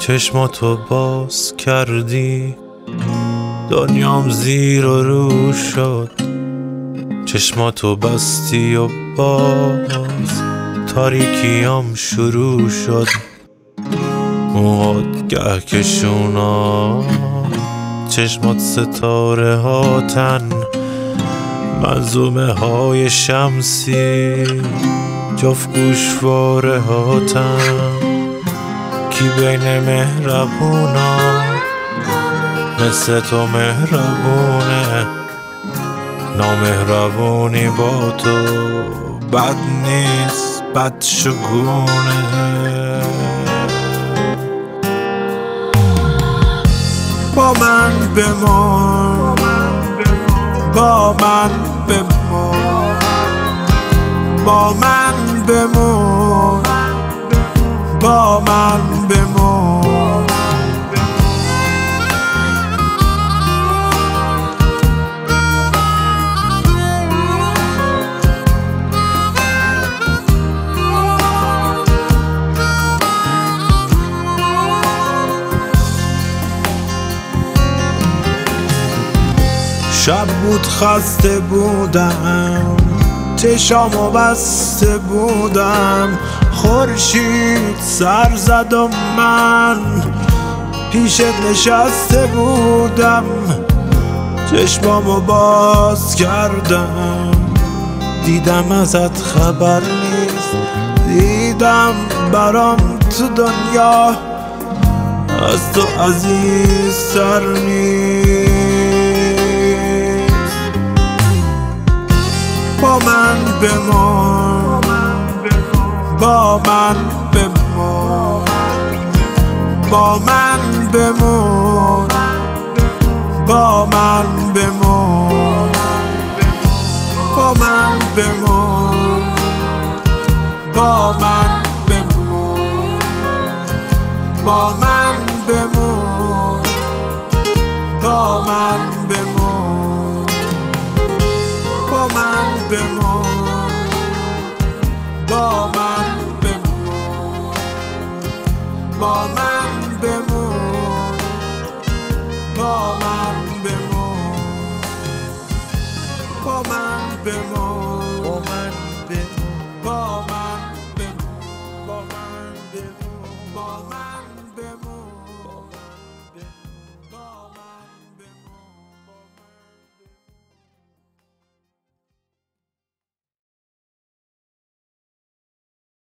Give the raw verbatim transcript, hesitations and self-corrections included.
چشماتو باز کردی، دنیام زیر و رو شد. چشماتو بستی و باز تاریکیام شروع شد. موهات گهکشونا، چشمات ستاره هاتن، منظومه های شمسی جفت گوشواره هاتن. کی بین مهربونا مثل تو مهربونه، نامهربونی با تو بد نیست، بد شگونه. با من بمان، با من بمان، با من بمان، با من بمان. شب بود خسته بودم، چشامو بسته بودم، خورشید سر زد و من پیشت نشسته بودم. چشمامو باز کردم، دیدم ازت خبر نیست، دیدم برام تو دنیا از تو عزیز سر نیست. با من بمان، با من بمان، با من بمان، با من بمان، با من بمان، با من بمان، با من بمان، با من بمان، با من بمان.